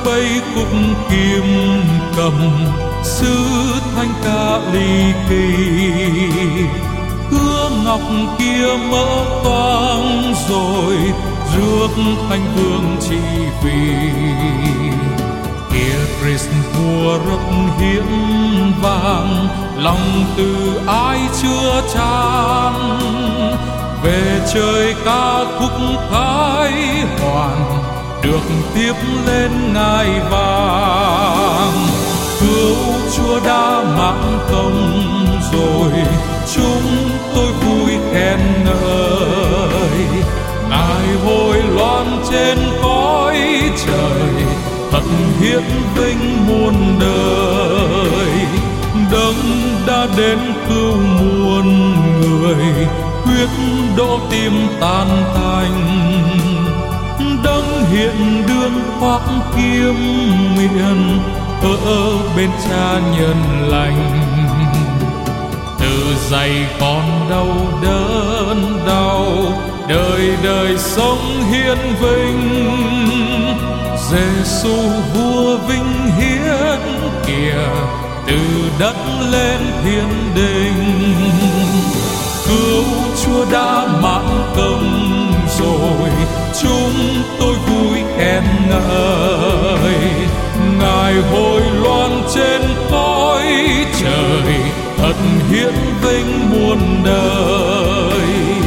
vây khúc kim cầm, sứ thanh ca ly kỳ. Hứa ngọc kia mỡ toang rồi, rước thanh vương trị vì. Kia Christ vua rất hiến vàng, lòng từ ai chưa chan. Về trời ca khúc thái hoàn, được tiếp lên ngai vàng. Cứu Chúa đã mãn công rồi, chúng tôi vui khen ngợi. Ngài hồi loan trên cõi trời, thật hiển vinh muôn đời. Đấng đã đến cứu muôn người, quyết đổ tim tan tành. Đấng hiện đương khoác kiếm miền, ở bên Cha nhân lành. Từ dày con đau đớn đau, đời đời sống hiển vinh. Giêsu vua vinh hiến kìa, từ đất lên thiên đình. Cứu Chúa đã mãn công rồi, chúng tôi vui khen ngợi. Ngài hồi loan trên cõi trời, thật hiển vinh muôn đời.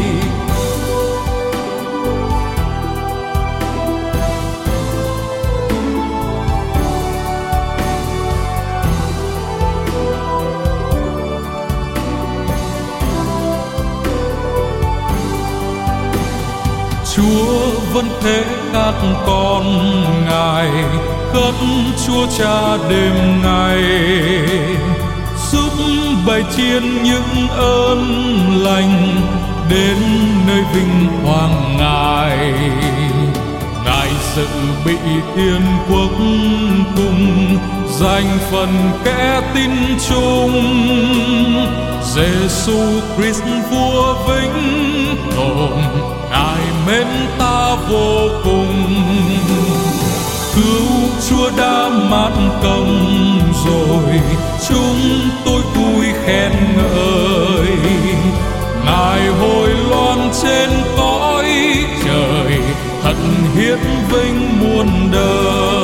Chúa vẫn thế các con Ngài, khấn Chúa Cha đêm ngày, giúp bày chiên những ơn lành đến nơi vinh quang Ngài. Ngài dự bị thiên quốc cùng, dành phần kẻ tin chung. Giêsu Christ vua vĩnh tồn, Ngài mến ta vô cùng. Cứu Chúa đã mãn công rồi, chúng tôi vui khen ngợi. Ngài hồi loan trên cõi trời, thật hiển vinh muôn đời.